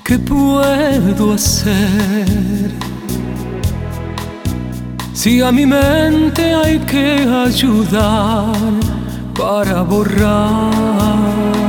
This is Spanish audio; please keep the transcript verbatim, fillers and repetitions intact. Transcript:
¿qué puedo hacer? Si a mi mente hay que ayudar para borrar